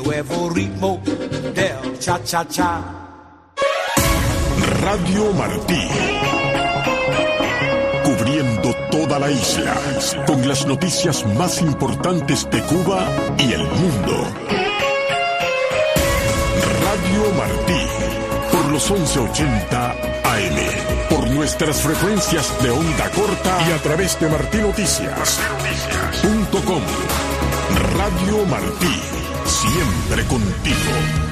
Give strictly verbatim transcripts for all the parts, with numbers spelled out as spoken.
nuevo ritmo del cha-cha-cha. Radio Martí, cubriendo toda la isla, con las noticias más importantes de Cuba y el mundo. Radio Martí, por los once ochenta A M, por nuestras frecuencias de onda corta y a través de martinoticias punto com. Radio Martí, siempre contigo.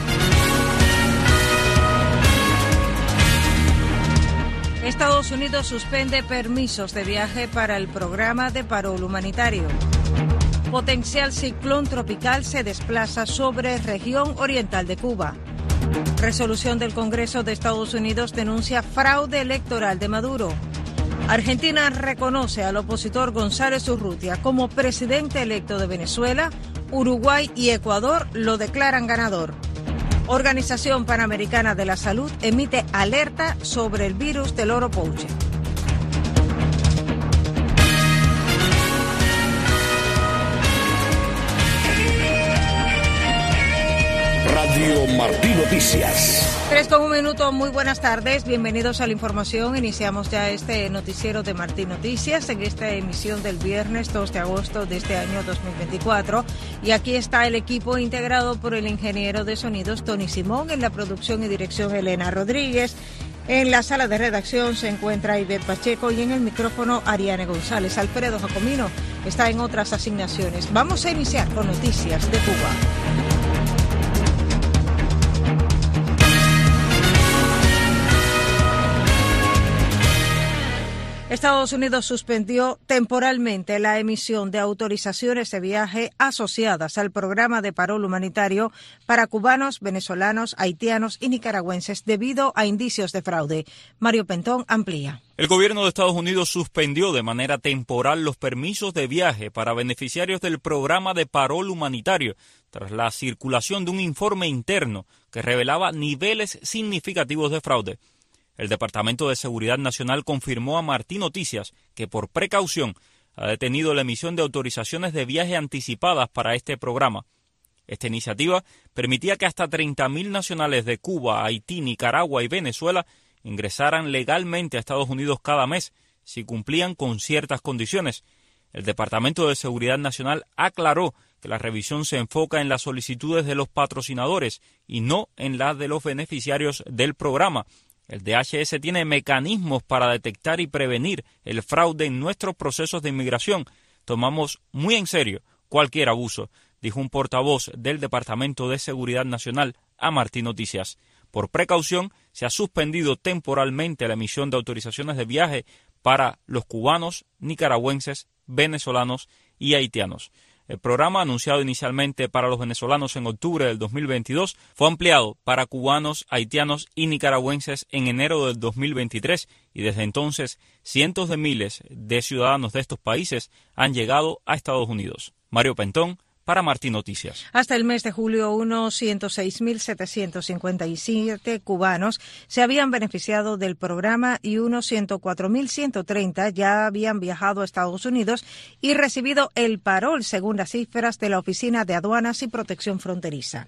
Estados Unidos suspende permisos de viaje para el programa de parol humanitario. Potencial ciclón tropical se desplaza sobre región oriental de Cuba. Resolución del Congreso de Estados Unidos denuncia fraude electoral de Maduro. Argentina reconoce al opositor González Urrutia como presidente electo de Venezuela. Uruguay y Ecuador lo declaran ganador. Organización Panamericana de la Salud emite alerta sobre el virus del oro pouche. Radio Martí Noticias. Tres con un minuto, muy buenas tardes, bienvenidos a la información. Iniciamos ya este noticiero de Martí Noticias en esta emisión del viernes dos de agosto de este año dos mil veinticuatro. Y aquí está el equipo integrado por el ingeniero de sonidos Tony Simón, en la producción y dirección Elena Rodríguez. En la sala de redacción se encuentra Ivette Pacheco y en el micrófono Ariane González. Alfredo Jacomino está en otras asignaciones. Vamos a iniciar con noticias de Cuba. Estados Unidos suspendió temporalmente la emisión de autorizaciones de viaje asociadas al programa de parol humanitario para cubanos, venezolanos, haitianos y nicaragüenses debido a indicios de fraude. Mario Pentón amplía. El gobierno de Estados Unidos suspendió de manera temporal los permisos de viaje para beneficiarios del programa de parol humanitario tras la circulación de un informe interno que revelaba niveles significativos de fraude. El Departamento de Seguridad Nacional confirmó a Martí Noticias que por precaución ha detenido la emisión de autorizaciones de viaje anticipadas para este programa. Esta iniciativa permitía que hasta treinta mil nacionales de Cuba, Haití, Nicaragua y Venezuela ingresaran legalmente a Estados Unidos cada mes si cumplían con ciertas condiciones. El Departamento de Seguridad Nacional aclaró que la revisión se enfoca en las solicitudes de los patrocinadores y no en las de los beneficiarios del programa. El D H S tiene mecanismos para detectar y prevenir el fraude en nuestros procesos de inmigración. Tomamos muy en serio cualquier abuso, dijo un portavoz del Departamento de Seguridad Nacional a Martí Noticias. Por precaución, se ha suspendido temporalmente la emisión de autorizaciones de viaje para los cubanos, nicaragüenses, venezolanos y haitianos. El programa, anunciado inicialmente para los venezolanos en octubre del dos mil veintidós, fue ampliado para cubanos, haitianos y nicaragüenses en enero del dos mil veintitrés y desde entonces cientos de miles de ciudadanos de estos países han llegado a Estados Unidos. Mario Pentón, para Martí Noticias. Hasta el mes de julio, unos ciento seis mil setecientos cincuenta y siete cubanos se habían beneficiado del programa y unos ciento cuatro mil ciento treinta ya habían viajado a Estados Unidos y recibido el parol, según las cifras de la Oficina de Aduanas y Protección Fronteriza.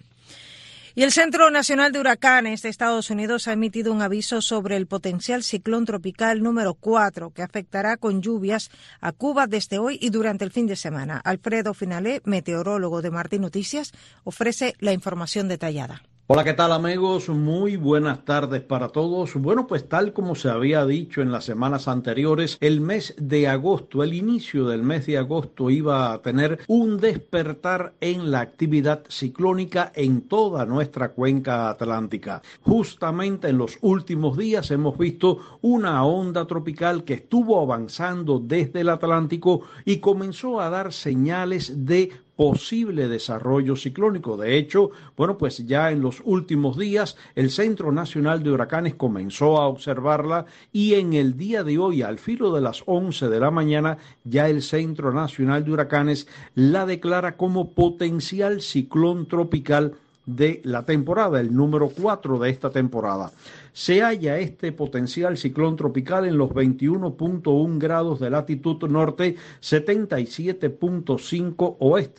Y el Centro Nacional de Huracanes de Estados Unidos ha emitido un aviso sobre el potencial ciclón tropical número cuatro que afectará con lluvias a Cuba desde hoy y durante el fin de semana. Alfredo Finalé, meteorólogo de Martí Noticias, ofrece la información detallada. Hola, ¿qué tal amigos? Muy buenas tardes para todos. Bueno, pues tal como se había dicho en las semanas anteriores, el mes de agosto, el inicio del mes de agosto iba a tener un despertar en la actividad ciclónica en toda nuestra cuenca atlántica. Justamente en los últimos días hemos visto una onda tropical que estuvo avanzando desde el Atlántico y comenzó a dar señales de posible desarrollo ciclónico. De hecho, bueno, pues ya en los últimos días el Centro Nacional de Huracanes comenzó a observarla y en el día de hoy, al filo de las once de la mañana, ya el Centro Nacional de Huracanes la declara como potencial ciclón tropical de la temporada, el número cuatro de esta temporada. Se halla este potencial ciclón tropical en los veintiuno punto uno grados de latitud norte, setenta y siete punto cinco oeste.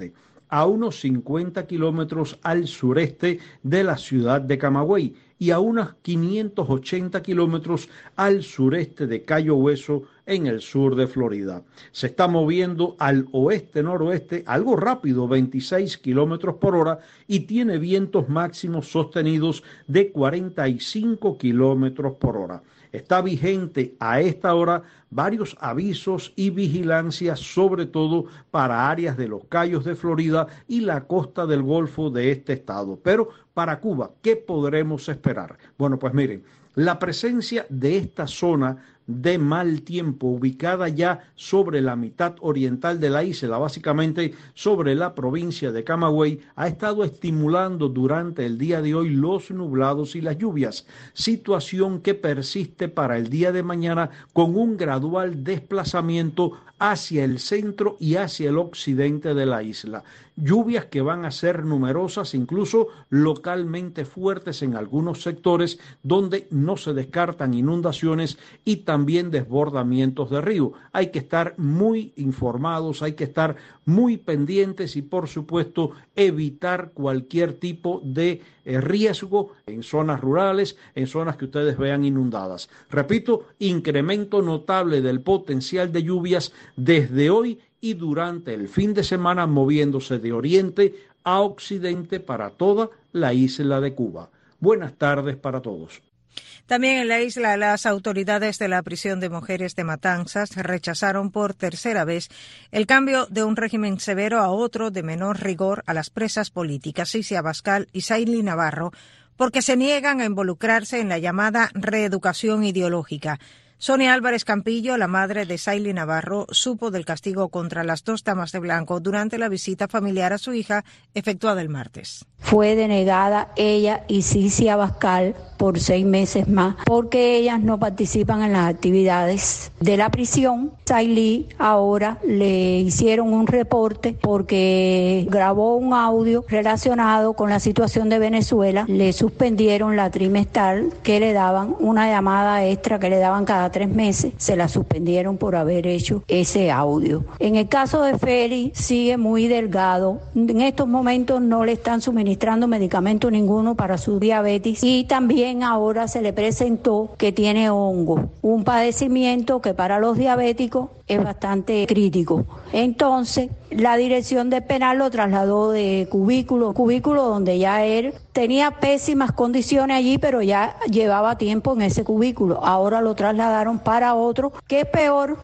a unos cincuenta kilómetros al sureste de la ciudad de Camagüey y a unos quinientos ochenta kilómetros al sureste de Cayo Hueso en el sur de Florida. Se está moviendo al oeste-noroeste algo rápido, veintiséis kilómetros por hora, y tiene vientos máximos sostenidos de cuarenta y cinco kilómetros por hora. Está vigente a esta hora varios avisos y vigilancias, sobre todo para áreas de los Cayos de Florida y la costa del Golfo de este estado. Pero para Cuba, ¿qué podremos esperar? Bueno, pues miren, la presencia de esta zona de mal tiempo, ubicada ya sobre la mitad oriental de la isla, básicamente sobre la provincia de Camagüey, ha estado estimulando durante el día de hoy los nublados y las lluvias, situación que persiste para el día de mañana con un gradual desplazamiento hacia el centro y hacia el occidente de la isla. Lluvias que van a ser numerosas, incluso localmente fuertes en algunos sectores donde no se descartan inundaciones y también desbordamientos de río. Hay que estar muy informados, hay que estar muy pendientes y, por supuesto, evitar cualquier tipo de eh, riesgo en zonas rurales, en zonas que ustedes vean inundadas. Repito, incremento notable del potencial de lluvias desde hoy y durante el fin de semana, moviéndose de oriente a occidente para toda la isla de Cuba. Buenas tardes para todos. También en la isla, las autoridades de la prisión de mujeres de Matanzas rechazaron por tercera vez el cambio de un régimen severo a otro de menor rigor a las presas políticas, Cici Abascal y Saily Navarro, porque se niegan a involucrarse en la llamada reeducación ideológica. Sonia Álvarez Campillo, la madre de Saily Navarro, supo del castigo contra las dos damas de blanco durante la visita familiar a su hija efectuada el martes. Fue denegada ella y Cici Abascal por seis meses más, porque ellas no participan en las actividades de la prisión. Saily ahora le hicieron un reporte porque grabó un audio relacionado con la situación de Venezuela. Le suspendieron la trimestral que le daban, una llamada extra que le daban cada tres meses. Se la suspendieron por haber hecho ese audio. En el caso de Feli, sigue muy delgado. En estos momentos no le están suministrando medicamento ninguno para su diabetes y también ahora se le presentó que tiene hongo, un padecimiento que para los diabéticos es bastante crítico. Entonces, la dirección del penal lo trasladó de cubículo, cubículo donde ya él tenía pésimas condiciones allí, pero ya llevaba tiempo en ese cubículo. Ahora lo trasladaron para otro, que es peor.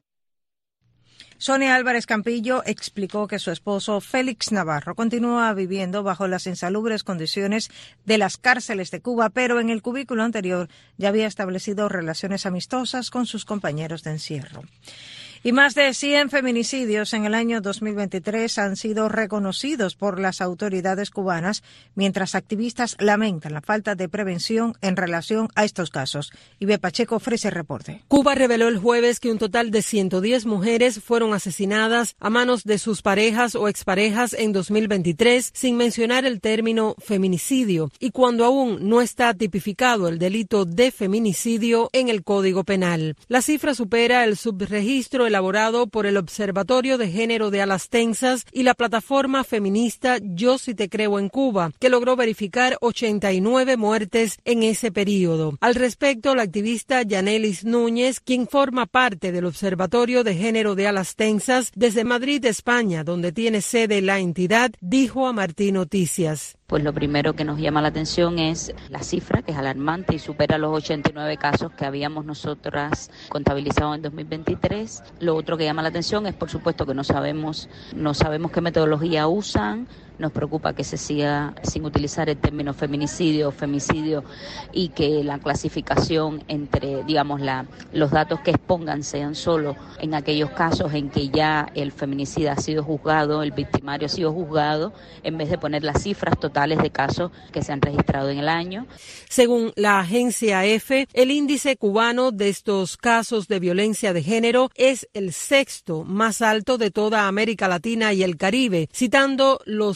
Sonia Álvarez Campillo explicó que su esposo Félix Navarro continúa viviendo bajo las insalubres condiciones de las cárceles de Cuba, pero en el cubículo anterior ya había establecido relaciones amistosas con sus compañeros de encierro. Y más de cien feminicidios en el año dos mil veintitrés han sido reconocidos por las autoridades cubanas, mientras activistas lamentan la falta de prevención en relación a estos casos. Ibe Pacheco ofrece el reporte. Cuba reveló el jueves que un total de ciento diez mujeres fueron asesinadas a manos de sus parejas o exparejas en dos mil veintitrés, sin mencionar el término feminicidio, y cuando aún no está tipificado el delito de feminicidio en el Código Penal. La cifra supera el subregistro elaborado por el Observatorio de Género de Alastenses y la plataforma feminista Yo Si Te Creo en Cuba, que logró verificar ochenta y nueve muertes en ese periodo. Al respecto, la activista Yanelis Núñez, quien forma parte del Observatorio de Género de Alastenses desde Madrid, España, donde tiene sede la entidad, dijo a Martín Noticias. Pues lo primero que nos llama la atención es la cifra, que es alarmante y supera los ochenta y nueve casos que habíamos nosotras contabilizado en dos mil veintitrés. Lo otro que llama la atención es, por supuesto, que no sabemos, no sabemos qué metodología usan. Nos preocupa que se siga sin utilizar el término feminicidio o femicidio y que la clasificación entre, digamos, la, los datos que expongan sean solo en aquellos casos en que ya el feminicida ha sido juzgado, el victimario ha sido juzgado, en vez de poner las cifras totales de casos que se han registrado en el año. Según la agencia EFE, el índice cubano de estos casos de violencia de género es el sexto más alto de toda América Latina y el Caribe, citando los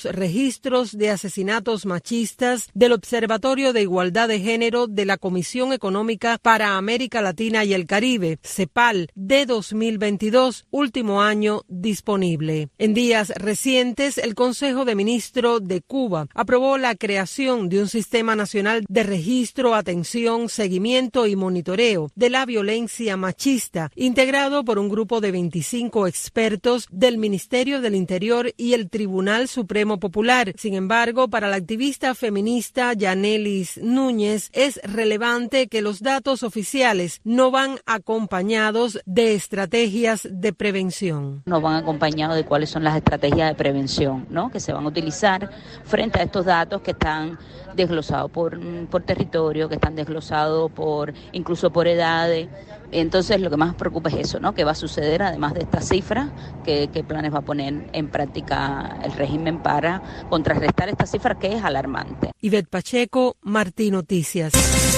registros de asesinatos machistas del Observatorio de Igualdad de Género de la Comisión Económica para América Latina y el Caribe, CEPAL, de dos mil veintidós, último año disponible. En días recientes, el Consejo de Ministros de Cuba aprobó la creación de un sistema nacional de registro, atención, seguimiento y monitoreo de la violencia machista, integrado por un grupo de veinticinco expertos del Ministerio del Interior y el Tribunal Supremo Popular. Sin embargo, para la activista feminista Yanelis Núñez, es relevante que los datos oficiales no van acompañados de estrategias de prevención. No van acompañados de cuáles son las estrategias de prevención, ¿no?, que se van a utilizar frente a estos datos que están desglosados por, por territorio, que están desglosados por incluso por edades. Entonces, lo que más preocupa es eso, ¿no?, qué va a suceder además de estas cifras, qué, qué planes va a poner en práctica el régimen para contrarrestar esta cifra que es alarmante. Ivette Pacheco, Martí Noticias.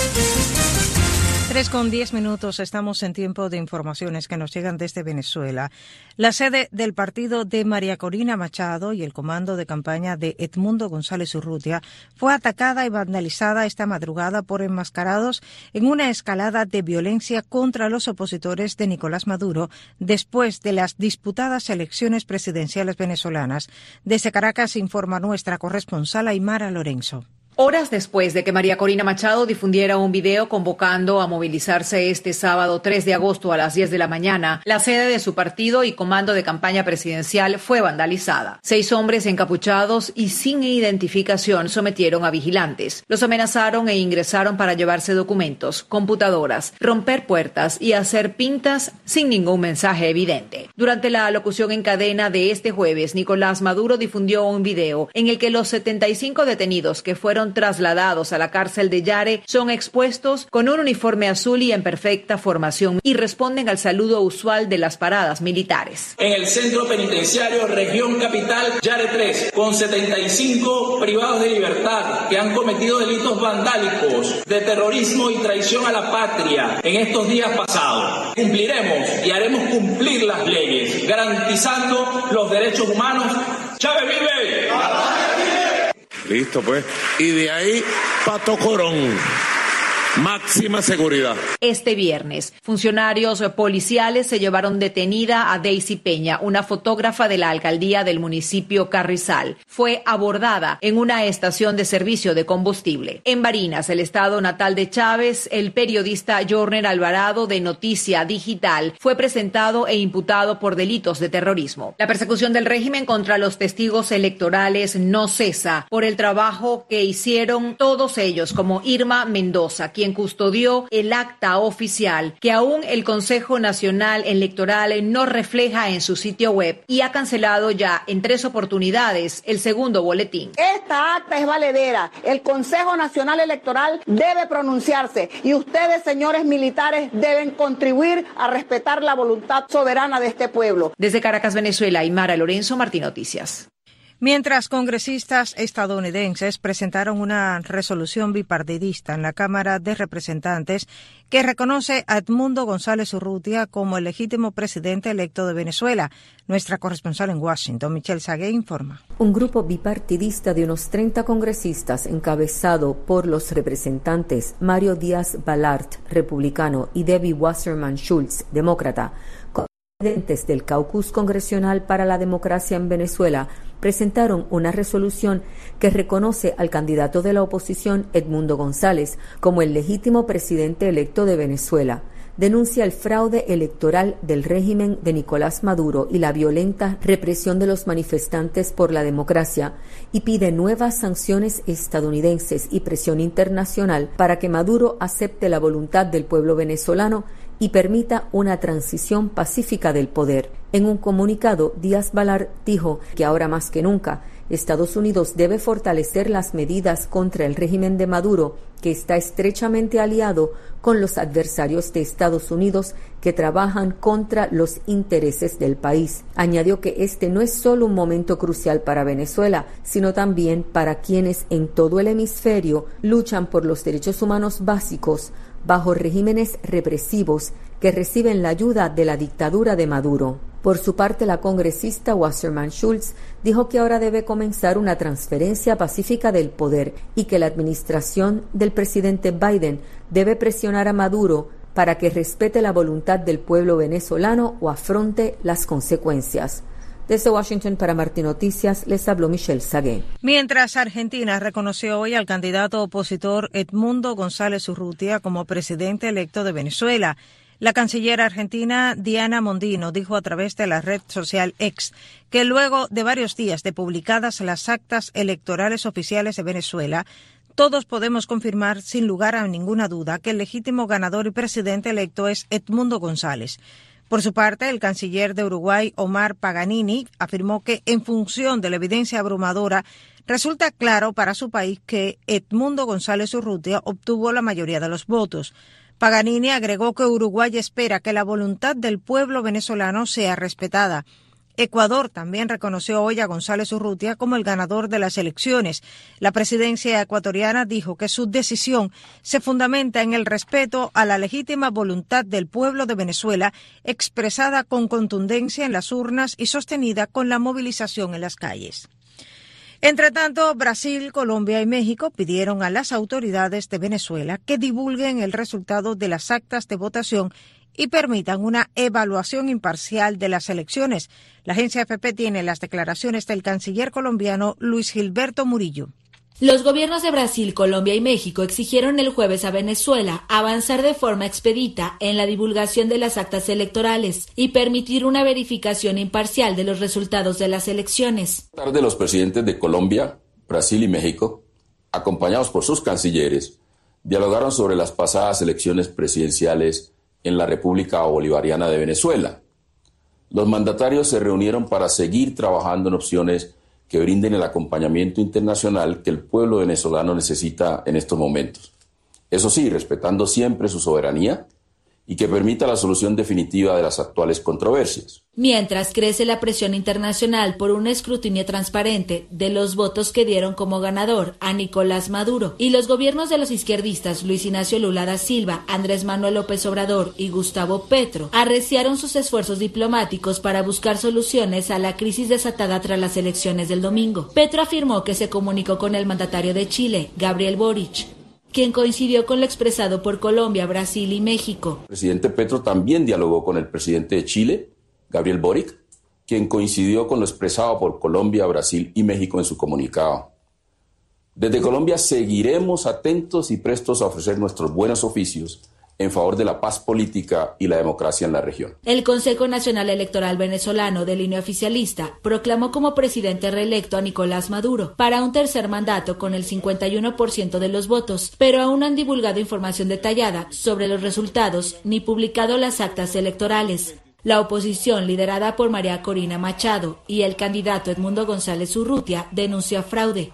Tres con diez minutos, estamos en tiempo de informaciones que nos llegan desde Venezuela. La sede del partido de María Corina Machado y el comando de campaña de Edmundo González Urrutia fue atacada y vandalizada esta madrugada por enmascarados en una escalada de violencia contra los opositores de Nicolás Maduro después de las disputadas elecciones presidenciales venezolanas. Desde Caracas informa nuestra corresponsal Aymara Lorenzo. Horas después de que María Corina Machado difundiera un video convocando a movilizarse este sábado tres de agosto a las diez de la mañana, la sede de su partido y comando de campaña presidencial fue vandalizada. Seis hombres encapuchados y sin identificación sometieron a vigilantes. Los amenazaron e ingresaron para llevarse documentos, computadoras, romper puertas y hacer pintas sin ningún mensaje evidente. Durante la alocución en cadena de este jueves, Nicolás Maduro difundió un video en el que los setenta y cinco detenidos que fueron trasladados a la cárcel de Yare son expuestos con un uniforme azul y en perfecta formación y responden al saludo usual de las paradas militares. En el centro penitenciario Región Capital Yare tres, con setenta y cinco privados de libertad que han cometido delitos vandálicos, de terrorismo y traición a la patria en estos días pasados. Cumpliremos y haremos cumplir las leyes, garantizando los derechos humanos. ¡Chávez vive! Listo, pues. Y de ahí, Pato Corón. Máxima seguridad. Este viernes, funcionarios policiales se llevaron detenida a Daisy Peña, una fotógrafa de la alcaldía del municipio Carrizal. Fue abordada en una estación de servicio de combustible. En Barinas, el estado natal de Chávez, el periodista Jorner Alvarado de Noticia Digital fue presentado e imputado por delitos de terrorismo. La persecución del régimen contra los testigos electorales no cesa por el trabajo que hicieron todos ellos, como Irma Mendoza, quien custodió el acta oficial que aún el Consejo Nacional Electoral no refleja en su sitio web y ha cancelado ya en tres oportunidades el segundo boletín. Esta acta es valedera. El Consejo Nacional Electoral debe pronunciarse y ustedes, señores militares, deben contribuir a respetar la voluntad soberana de este pueblo. Desde Caracas, Venezuela, Aymara Lorenzo, Martí Noticias. Mientras congresistas estadounidenses presentaron una resolución bipartidista en la Cámara de Representantes que reconoce a Edmundo González Urrutia como el legítimo presidente electo de Venezuela. Nuestra corresponsal en Washington, Michelle Sagué, informa. Un grupo bipartidista de unos treinta congresistas, encabezado por los representantes Mario Díaz Balart, republicano, y Debbie Wasserman Schultz, demócrata, presidentes del Caucus Congresional para la Democracia en Venezuela, presentaron una resolución que reconoce al candidato de la oposición, Edmundo González, como el legítimo presidente electo de Venezuela. Denuncia el fraude electoral del régimen de Nicolás Maduro y la violenta represión de los manifestantes por la democracia y pide nuevas sanciones estadounidenses y presión internacional para que Maduro acepte la voluntad del pueblo venezolano y permita una transición pacífica del poder. En un comunicado, Díaz Balart dijo que ahora más que nunca, Estados Unidos debe fortalecer las medidas contra el régimen de Maduro, que está estrechamente aliado con los adversarios de Estados Unidos que trabajan contra los intereses del país. Añadió que este no es solo un momento crucial para Venezuela, sino también para quienes en todo el hemisferio luchan por los derechos humanos básicos bajo regímenes represivos que reciben la ayuda de la dictadura de Maduro. Por su parte, la congresista Wasserman Schultz dijo que ahora debe comenzar una transferencia pacífica del poder y que la administración del presidente Biden debe presionar a Maduro para que respete la voluntad del pueblo venezolano o afronte las consecuencias. Desde Washington para Martín Noticias les habló Michelle Sagué. Mientras Argentina reconoció hoy al candidato opositor Edmundo González Urrutia como presidente electo de Venezuela, la canciller argentina Diana Mondino dijo a través de la red social X que luego de varios días de publicadas las actas electorales oficiales de Venezuela, todos podemos confirmar sin lugar a ninguna duda que el legítimo ganador y presidente electo es Edmundo González. Por su parte, el canciller de Uruguay, Omar Paganini, afirmó que en función de la evidencia abrumadora, resulta claro para su país que Edmundo González Urrutia obtuvo la mayoría de los votos. Paganini agregó que Uruguay espera que la voluntad del pueblo venezolano sea respetada. Ecuador también reconoció hoy a González Urrutia como el ganador de las elecciones. La presidencia ecuatoriana dijo que su decisión se fundamenta en el respeto a la legítima voluntad del pueblo de Venezuela, expresada con contundencia en las urnas y sostenida con la movilización en las calles. Entre tanto, Brasil, Colombia y México pidieron a las autoridades de Venezuela que divulguen el resultado de las actas de votación y permitan una evaluación imparcial de las elecciones. La agencia A F P tiene las declaraciones del canciller colombiano Luis Gilberto Murillo. Los gobiernos de Brasil, Colombia y México exigieron el jueves a Venezuela avanzar de forma expedita en la divulgación de las actas electorales y permitir una verificación imparcial de los resultados de las elecciones. Tarde los presidentes de Colombia, Brasil y México, acompañados por sus cancilleres, dialogaron sobre las pasadas elecciones presidenciales en la República Bolivariana de Venezuela. Los mandatarios se reunieron para seguir trabajando en opciones que brinden el acompañamiento internacional que el pueblo venezolano necesita en estos momentos. Eso sí, respetando siempre su soberanía y que permita la solución definitiva de las actuales controversias. Mientras crece la presión internacional por un escrutinio transparente de los votos que dieron como ganador a Nicolás Maduro y los gobiernos de los izquierdistas Luis Ignacio Lula da Silva, Andrés Manuel López Obrador y Gustavo Petro arreciaron sus esfuerzos diplomáticos para buscar soluciones a la crisis desatada tras las elecciones del domingo. Petro afirmó que se comunicó con el mandatario de Chile, Gabriel Boric, quien coincidió con lo expresado por Colombia, Brasil y México. El presidente Petro también dialogó con el presidente de Chile, Gabriel Boric, quien coincidió con lo expresado por Colombia, Brasil y México en su comunicado. Desde Colombia seguiremos atentos y prestos a ofrecer nuestros buenos oficios en favor de la paz política y la democracia en la región. El Consejo Nacional Electoral Venezolano, de línea oficialista, proclamó como presidente reelecto a Nicolás Maduro para un tercer mandato con el cincuenta y uno por ciento de los votos, pero aún no han divulgado información detallada sobre los resultados ni publicado las actas electorales. La oposición, liderada por María Corina Machado y el candidato Edmundo González Urrutia, denunció fraude.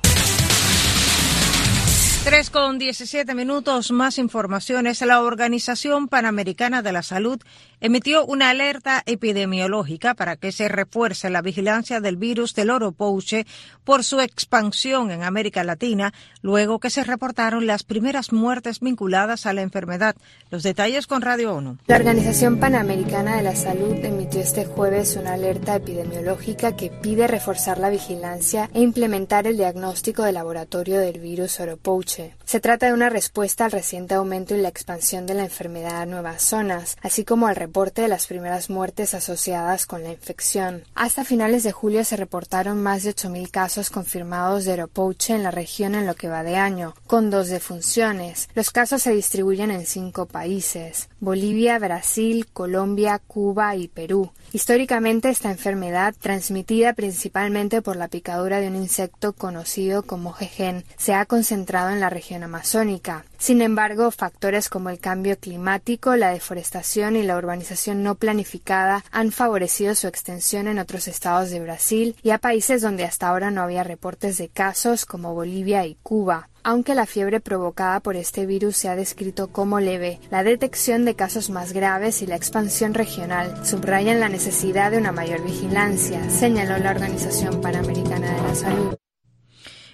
Tres con diecisiete minutos, más informaciones. La Organización Panamericana de la Salud emitió una alerta epidemiológica para que se refuerce la vigilancia del virus del oropouche por su expansión en América Latina, luego que se reportaron las primeras muertes vinculadas a la enfermedad. Los detalles con Radio ONU. La Organización Panamericana de la Salud emitió este jueves una alerta epidemiológica que pide reforzar la vigilancia e implementar el diagnóstico de laboratorio del virus oropouche. Se trata de una respuesta al reciente aumento y la expansión de la enfermedad a nuevas zonas, así como al reporte de las primeras muertes asociadas con la infección. Hasta finales de julio se reportaron más de ocho mil casos confirmados de oropouche en la región en lo que va de año, con dos defunciones. Los casos se distribuyen en cinco países: Bolivia, Brasil, Colombia, Cuba y Perú. Históricamente, esta enfermedad, transmitida principalmente por la picadura de un insecto conocido como jejen, se ha concentrado en la región amazónica. Sin embargo, factores como el cambio climático, la deforestación y la urbanización no planificada han favorecido su extensión en otros estados de Brasil y a países donde hasta ahora no había reportes de casos, como Bolivia y Cuba. Aunque la fiebre provocada por este virus se ha descrito como leve, la detección de casos más graves y la expansión regional subrayan la necesidad de una mayor vigilancia, señaló la Organización Panamericana de la Salud.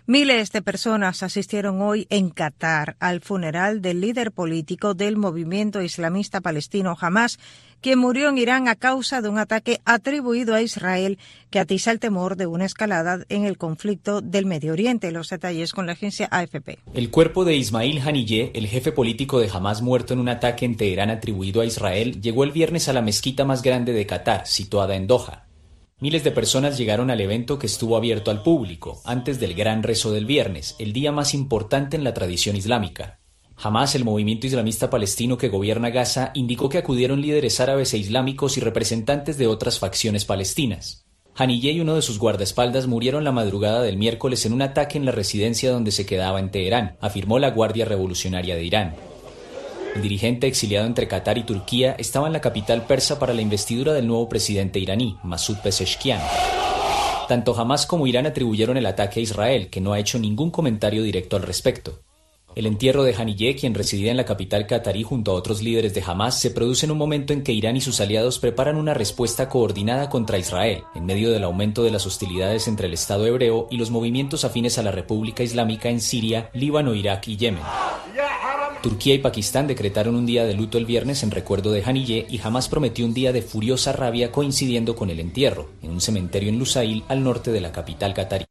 Miles de personas asistieron hoy en Qatar al funeral del líder político del movimiento islamista palestino Hamás, quien murió en Irán a causa de un ataque atribuido a Israel que atiza el temor de una escalada en el conflicto del Medio Oriente. Los detalles con la agencia A F P. El cuerpo de Ismail Haniyeh, el jefe político de Hamás muerto en un ataque en Teherán atribuido a Israel, llegó el viernes a la mezquita más grande de Qatar, situada en Doha. Miles de personas llegaron al evento que estuvo abierto al público, antes del gran rezo del viernes, el día más importante en la tradición islámica. Hamás, el movimiento islamista palestino que gobierna Gaza, indicó que acudieron líderes árabes e islámicos y representantes de otras facciones palestinas. Haniyeh y uno de sus guardaespaldas murieron la madrugada del miércoles en un ataque en la residencia donde se quedaba en Teherán, afirmó la Guardia Revolucionaria de Irán. El dirigente exiliado entre Qatar y Turquía estaba en la capital persa para la investidura del nuevo presidente iraní, Masoud Pezeshkian. Tanto Hamás como Irán atribuyeron el ataque a Israel, que no ha hecho ningún comentario directo al respecto. El entierro de Haniyeh, quien residía en la capital catarí junto a otros líderes de Hamás, se produce en un momento en que Irán y sus aliados preparan una respuesta coordinada contra Israel, en medio del aumento de las hostilidades entre el Estado hebreo y los movimientos afines a la República Islámica en Siria, Líbano, Irak y Yemen. Turquía y Pakistán decretaron un día de luto el viernes en recuerdo de Haniyeh y Hamás prometió un día de furiosa rabia coincidiendo con el entierro, en un cementerio en Lusail, al norte de la capital catarí.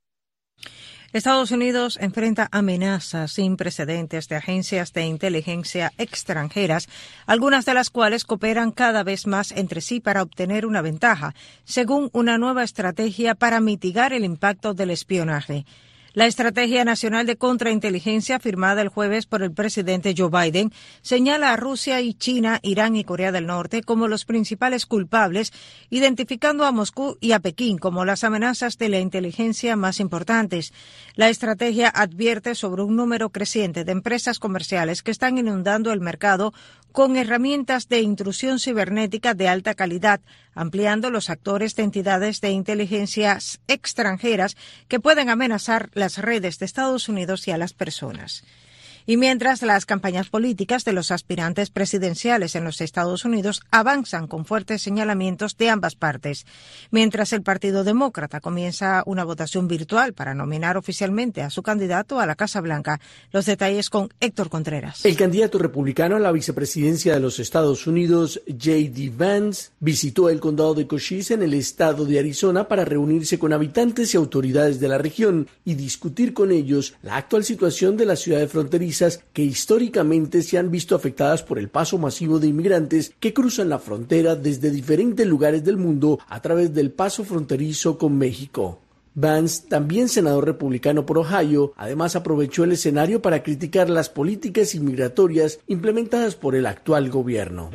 Estados Unidos enfrenta amenazas sin precedentes de agencias de inteligencia extranjeras, algunas de las cuales cooperan cada vez más entre sí para obtener una ventaja, según una nueva estrategia para mitigar el impacto del espionaje. La Estrategia Nacional de Contrainteligencia, firmada el jueves por el presidente Joe Biden, señala a Rusia y China, Irán y Corea del Norte como los principales culpables, identificando a Moscú y a Pekín como las amenazas de la inteligencia más importantes. La estrategia advierte sobre un número creciente de empresas comerciales que están inundando el mercado con herramientas de intrusión cibernética de alta calidad, ampliando los actores de entidades de inteligencia extranjeras que pueden amenazar las redes de Estados Unidos y a las personas. Y mientras las campañas políticas de los aspirantes presidenciales en los Estados Unidos avanzan con fuertes señalamientos de ambas partes, mientras el Partido Demócrata comienza una votación virtual para nominar oficialmente a su candidato a la Casa Blanca. Los detalles con Héctor Contreras. El candidato republicano a la vicepresidencia de los Estados Unidos, J D Vance, visitó el condado de Cochise en el estado de Arizona para reunirse con habitantes y autoridades de la región y discutir con ellos la actual situación de la ciudad fronteriza que históricamente se han visto afectadas por el paso masivo de inmigrantes que cruzan la frontera desde diferentes lugares del mundo a través del paso fronterizo con México. Vance, también senador republicano por Ohio, además aprovechó el escenario para criticar las políticas inmigratorias implementadas por el actual gobierno.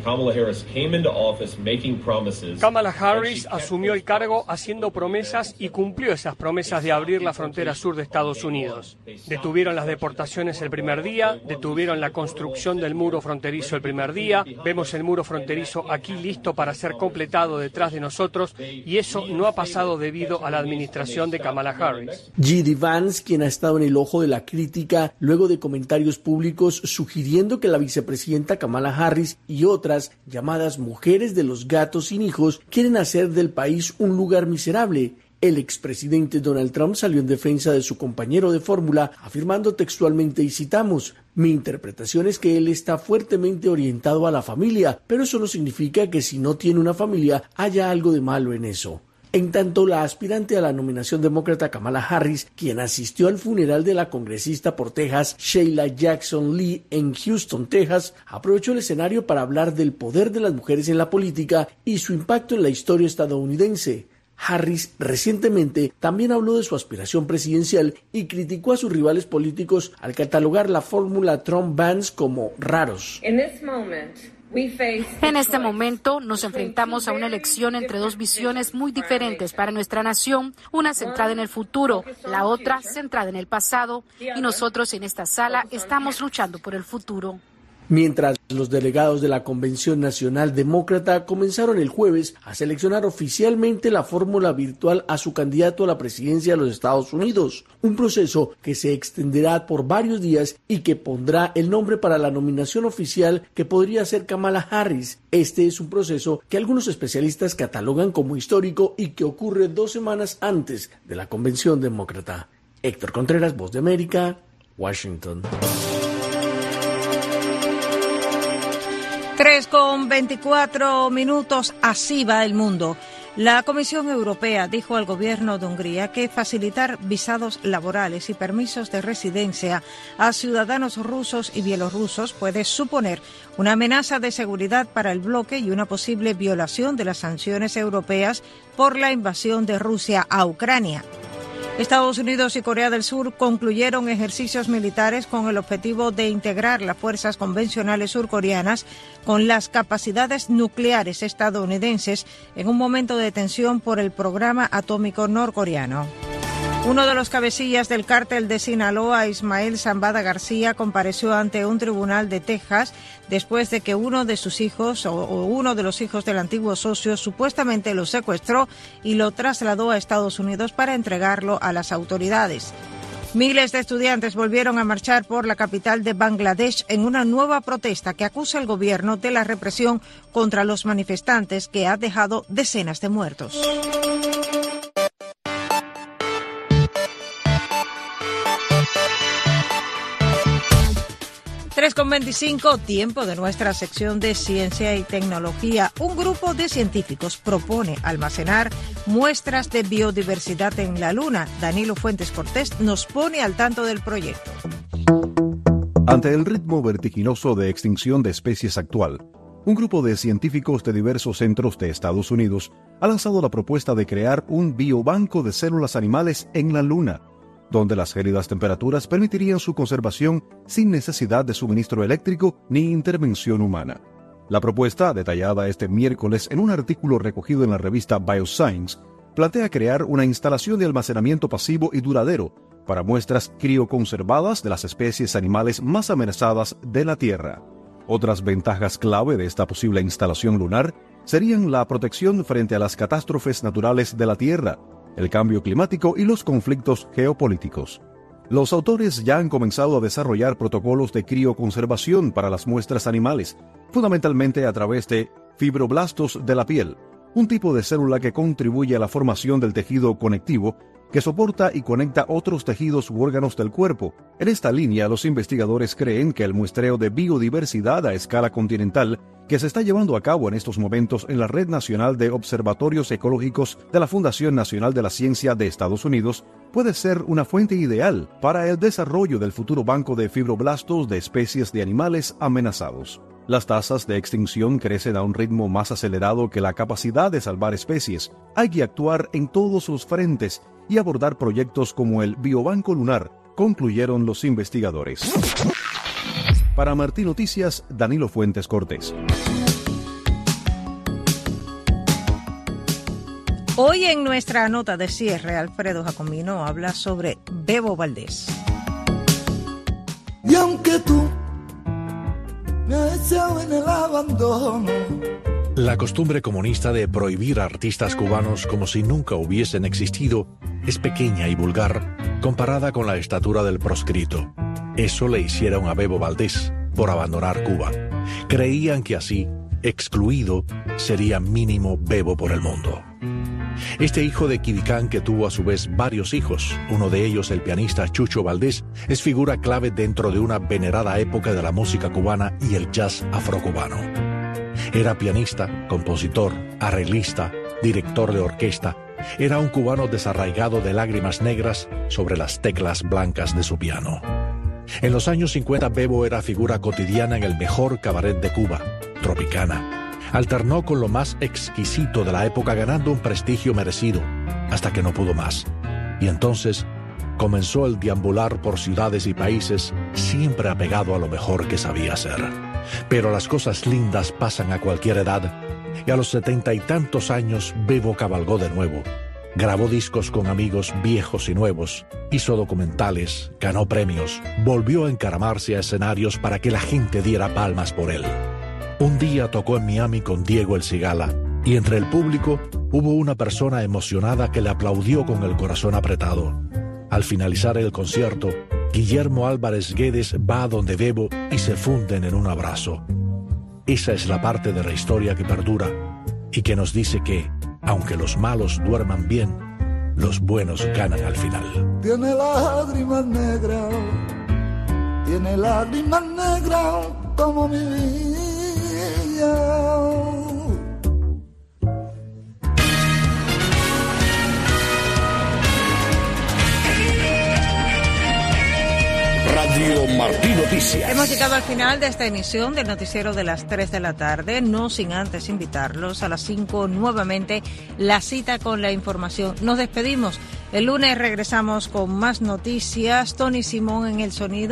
Kamala Harris asumió el cargo haciendo promesas y cumplió esas promesas de abrir la frontera sur de Estados Unidos. Detuvieron las deportaciones el primer día, detuvieron la construcción del muro fronterizo el primer día, vemos el muro fronterizo aquí listo para ser completado detrás de nosotros y eso no ha pasado debido a la administración de Kamala Harris. J D Vance, quien ha estado en el ojo de la crítica luego de comentarios públicos sugiriendo que la vicepresidenta Kamala Harris y otras llamadas mujeres de los gatos sin hijos quieren hacer del país un lugar miserable. El expresidente Donald Trump salió en defensa de su compañero de fórmula, afirmando textualmente, y citamos, mi interpretación es que él está fuertemente orientado a la familia, pero eso no significa que si no tiene una familia haya algo de malo en eso. En tanto, la aspirante a la nominación demócrata Kamala Harris, quien asistió al funeral de la congresista por Texas, Sheila Jackson Lee, en Houston, Texas, aprovechó el escenario para hablar del poder de las mujeres en la política y su impacto en la historia estadounidense. Harris recientemente también habló de su aspiración presidencial y criticó a sus rivales políticos al catalogar la fórmula Trump-Vance como raros. In this moment, En este momento nos enfrentamos a una elección entre dos visiones muy diferentes para nuestra nación, una centrada en el futuro, la otra centrada en el pasado, y nosotros en esta sala estamos luchando por el futuro. Mientras los delegados de la Convención Nacional Demócrata comenzaron el jueves a seleccionar oficialmente la fórmula virtual a su candidato a la presidencia de los Estados Unidos, un proceso que se extenderá por varios días y que pondrá el nombre para la nominación oficial que podría ser Kamala Harris. Este es un proceso que algunos especialistas catalogan como histórico y que ocurre dos semanas antes de la Convención Demócrata. Héctor Contreras, Voz de América, Washington. tres con veinticuatro minutos, así va el mundo. La Comisión Europea dijo al gobierno de Hungría que facilitar visados laborales y permisos de residencia a ciudadanos rusos y bielorrusos puede suponer una amenaza de seguridad para el bloque y una posible violación de las sanciones europeas por la invasión de Rusia a Ucrania. Estados Unidos y Corea del Sur concluyeron ejercicios militares con el objetivo de integrar las fuerzas convencionales surcoreanas con las capacidades nucleares estadounidenses en un momento de tensión por el programa atómico norcoreano. Uno de los cabecillas del cártel de Sinaloa, Ismael Zambada García, compareció ante un tribunal de Texas después de que uno de sus hijos o, o uno de los hijos del antiguo socio supuestamente lo secuestró y lo trasladó a Estados Unidos para entregarlo a las autoridades. Miles de estudiantes volvieron a marchar por la capital de Bangladesh en una nueva protesta que acusa al gobierno de la represión contra los manifestantes que ha dejado decenas de muertos. tres con veinticinco, tiempo de nuestra sección de ciencia y tecnología. Un grupo de científicos propone almacenar muestras de biodiversidad en la Luna. Danilo Fuentes Cortés nos pone al tanto del proyecto. Ante el ritmo vertiginoso de extinción de especies actual, un grupo de científicos de diversos centros de Estados Unidos ha lanzado la propuesta de crear un biobanco de células animales en la Luna, donde las gélidas temperaturas permitirían su conservación sin necesidad de suministro eléctrico ni intervención humana. La propuesta, detallada este miércoles en un artículo recogido en la revista Bioscience, plantea crear una instalación de almacenamiento pasivo y duradero para muestras crioconservadas de las especies animales más amenazadas de la Tierra. Otras ventajas clave de esta posible instalación lunar serían la protección frente a las catástrofes naturales de la Tierra, el cambio climático y los conflictos geopolíticos. Los autores ya han comenzado a desarrollar protocolos de crioconservación para las muestras animales, fundamentalmente a través de fibroblastos de la piel, un tipo de célula que contribuye a la formación del tejido conectivo que soporta y conecta otros tejidos u órganos del cuerpo. En esta línea, los investigadores creen que el muestreo de biodiversidad a escala continental que se está llevando a cabo en estos momentos en la Red Nacional de Observatorios Ecológicos de la Fundación Nacional de la Ciencia de Estados Unidos puede ser una fuente ideal para el desarrollo del futuro banco de fibroblastos de especies de animales amenazados. Las tasas de extinción crecen a un ritmo más acelerado que la capacidad de salvar especies. Hay que actuar en todos los frentes y abordar proyectos como el Biobanco Lunar, concluyeron los investigadores. Para Martí Noticias, Danilo Fuentes Cortés. Hoy en nuestra nota de cierre, Alfredo Jacomino habla sobre Bebo Valdés. Y aunque tú me has echado en el abandono, la costumbre comunista de prohibir a artistas cubanos como si nunca hubiesen existido es pequeña y vulgar comparada con la estatura del proscrito. Eso le hicieron a Bebo Valdés por abandonar Cuba. Creían que así, excluido, sería mínimo Bebo por el mundo. Este hijo de Quibicán, que tuvo a su vez varios hijos, uno de ellos el pianista Chucho Valdés, es figura clave dentro de una venerada época de la música cubana y el jazz afrocubano. Era pianista, compositor, arreglista, director de orquesta. Era un cubano desarraigado de lágrimas negras sobre las teclas blancas de su piano. En los años cincuenta, Bebo era figura cotidiana en el mejor cabaret de Cuba, Tropicana. Alternó con lo más exquisito de la época, ganando un prestigio merecido, hasta que no pudo más. Y entonces comenzó el deambular por ciudades y países, siempre apegado a lo mejor que sabía hacer. Pero las cosas lindas pasan a cualquier edad, y a los setenta y tantos años Bebo cabalgó de nuevo. Grabó discos con amigos viejos y nuevos, hizo documentales, ganó premios, volvió a encaramarse a escenarios para que la gente diera palmas por él. Un día tocó en Miami con Diego El Cigala, y entre el público hubo una persona emocionada que le aplaudió con el corazón apretado. Al finalizar el concierto, Guillermo Álvarez Guedes va a donde Bebo y se funden en un abrazo. Esa es la parte de la historia que perdura y que nos dice que, aunque los malos duerman bien, los buenos ganan al final. Tiene lágrimas negras, tiene lágrimas negras como mi vida. Radio Martí Noticias. Hemos llegado al final de esta emisión del noticiero de las tres de la tarde, no sin antes invitarlos a las cinco nuevamente la cita con la información. Nos despedimos. El lunes regresamos con más noticias. Tony Simón en el sonido.